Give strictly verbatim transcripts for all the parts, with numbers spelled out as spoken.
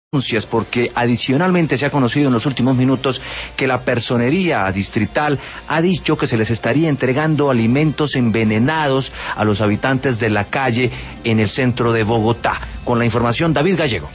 denuncias, porque adicionalmente se ha conocido en los últimos minutos que la personería distrital ha dicho que se les estaría entregando alimentos envenenados a los habitantes de la calle en el centro de Bogotá. Con la información, David Gallego.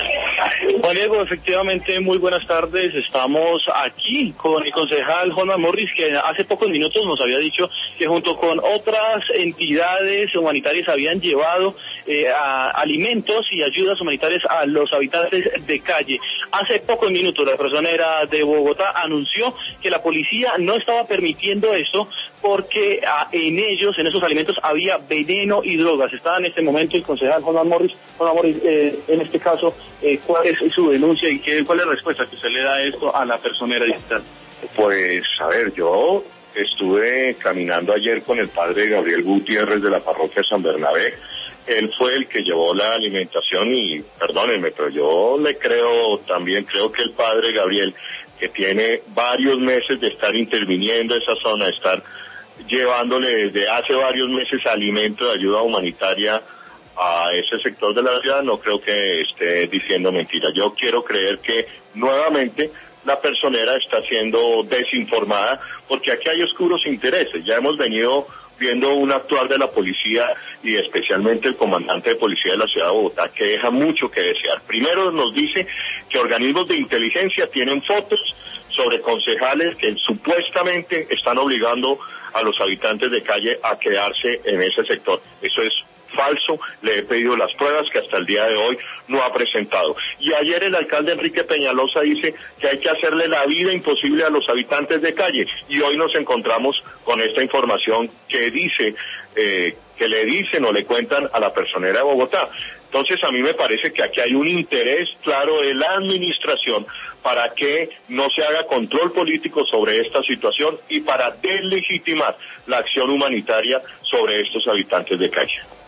Juan Diego, efectivamente, muy buenas tardes. Estamos aquí con el concejal Juan Morris, que hace pocos minutos nos había dicho que junto con otras entidades humanitarias habían llevado eh, a alimentos y ayudas humanitarias a los habitantes de calle. Hace pocos minutos la personera de Bogotá anunció que la policía no estaba permitiendo esto porque ah, en ellos, en esos alimentos, había veneno y drogas. Está en este momento el concejal Juan Morris. Juan Morris, eh, en este caso, eh, ¿cuál es su denuncia y qué, cuál es la respuesta que usted le da a esto a la personera digital? Pues, a ver, yo estuve caminando ayer con el padre Gabriel Gutiérrez de la parroquia San Bernabé. Él fue el que llevó la alimentación y, perdónenme, pero yo le creo, también creo que el padre Gabriel, que tiene varios meses de estar interviniendo esa zona, estar llevándole desde hace varios meses alimento de ayuda humanitaria a ese sector de la ciudad, no creo que esté diciendo mentiras. Yo quiero creer que nuevamente la personera está siendo desinformada, porque aquí hay oscuros intereses. Ya hemos venido viendo un actuar de la policía y especialmente el comandante de policía de la ciudad de Bogotá que deja mucho que desear. Primero nos dice que organismos de inteligencia tienen fotos sobre concejales que supuestamente están obligando a los habitantes de calle a quedarse en ese sector. Eso es falso, le he pedido las pruebas que hasta el día de hoy no ha presentado. Y ayer el alcalde Enrique Peñalosa dice que hay que hacerle la vida imposible a los habitantes de calle, y hoy nos encontramos con esta información que dice, eh, que le dicen o le cuentan a la personera de Bogotá. Entonces a mí me parece que aquí hay un interés claro de la administración para que no se haga control político sobre esta situación y para deslegitimar la acción humanitaria sobre estos habitantes de calle.